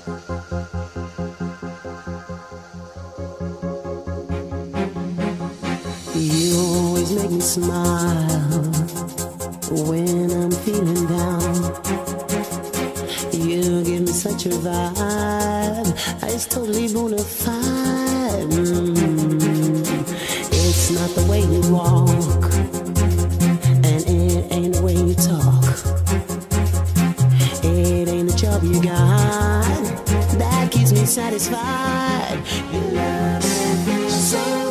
You always make me smile when I'm feeling down. You give me such a vibe, it's totally bona fide. It's not the way you walk, and it ain't the way you talk. It ain't the job you got that keeps me satisfied. Your love is so